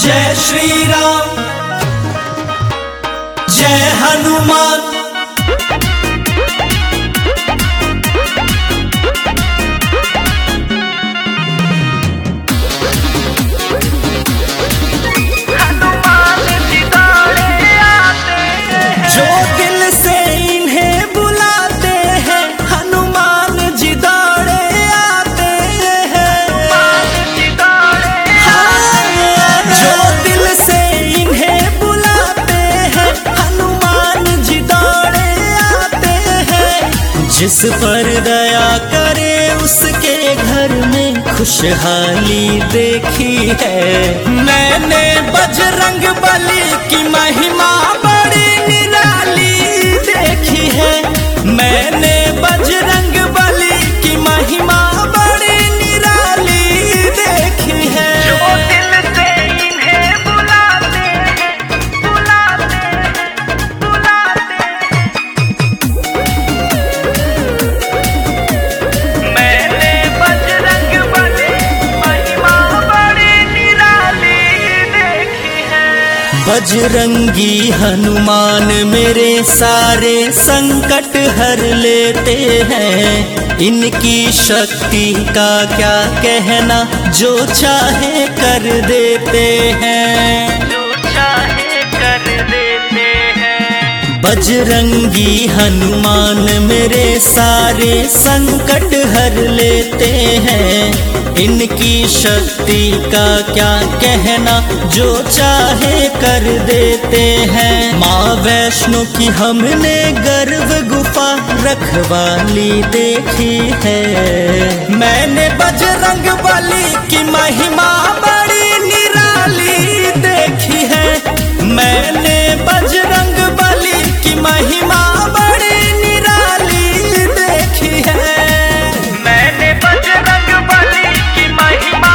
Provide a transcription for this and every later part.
जय श्री राम जय हनुमान। जो दिल से इन्हें बुलाते हैं हनुमान जी दौड़े आते हैं। जो दिल से इन्हें बुलाते हैं हनुमान जी दौड़े आते हैं। जिस पर दया करे उसके घर में खुशहाली देखी है। मैंने बजरंग बली की महिमा बड़ी निराली देखी है। मैंने बजरंग बली की महिमा बड़ी निराली देखी है। जो दिल से इन्हें बुलाते हैं, बुलाते हैं, बुलाते हैं। मैंने बजरंग बली महिमा बड़ी निराली देखी है। बजरंगी हनुमान मेरे सारे संकट हर लेते हैं। इनकी शक्ति का क्या कहना, जो चाहे कर देते हैं। जो चाहे कर देते हैं। बजरंगी हनुमान मेरे सारे संकट हर लेते हैं। इनकी शक्ति का क्या कहना, जो चाहे कर देते हैं। माँ वैष्णो की हमने गर्व गुफा रखवाली देखी है। मैंने बजरंग बली की महिमा बड़ी निराली देखी है। मैंने बजरंग बली की महिमा बड़ी निराली देखी है। मैंने बजरंग बली की महिमा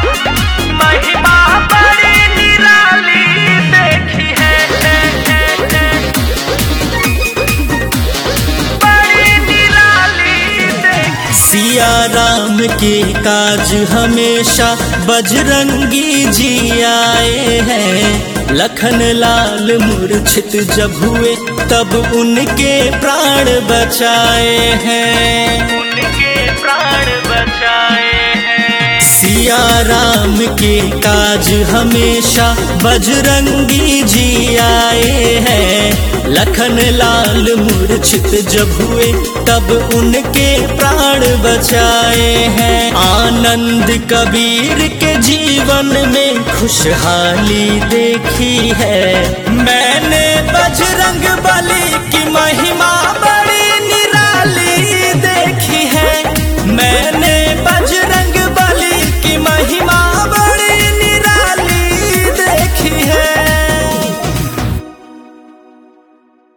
बड़ी निराली देखी है। बड़ी निराली देखी। सिया राम के काज हमेशा बजरंगी जी आए हैं। लखन लाल मूर्छित जब हुए तब उनके प्राण बचाए हैं। उनके प्राण बचाए हैं। सिया राम के काज हमेशा बजरंगी जी आए हैं। लखन लाल मूर्छित जब हुए तब उनके प्राण बचाए हैं। आनंद कबीर के जीवन में खुशहाली देखी है। मैंने बजरंग